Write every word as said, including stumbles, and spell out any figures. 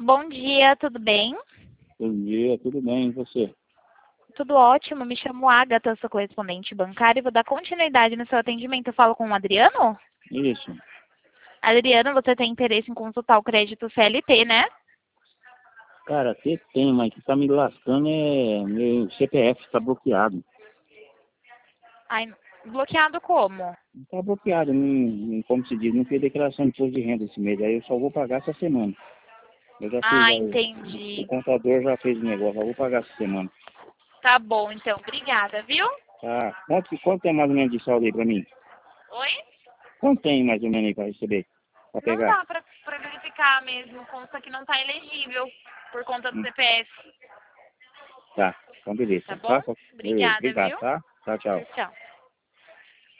Bom dia, tudo bem? Bom dia, tudo bem, e você? Tudo ótimo, me chamo Agatha, sou correspondente bancária e vou dar continuidade no seu atendimento. Eu falo com o Adriano? Isso. Adriano, você tem interesse em consultar o crédito C L T, né? Cara, até tem, mas o que tá me lascando é meu C P F tá bloqueado. Ai, bloqueado como? Tá bloqueado, não, não- como se diz, não fiz declaração de imposto de renda esse mês, aí eu só vou pagar essa semana. Eu já fiz, Ah, já, o, o entendi. contador já fez o negócio, eu vou pagar essa semana. Tá bom, então, obrigada, viu? Tá, quanto, quanto tem mais ou menos de saldo aí pra mim? Oi? Quanto tem mais ou menos aí pra receber, pra Não pegar? dá pra, pra verificar mesmo, consta que não tá elegível por conta do Hum, C P F, tá, então beleza, tá tá? bom? Beleza, Obrigada, obrigado, viu? tá? Tchau, tchau. Tchau.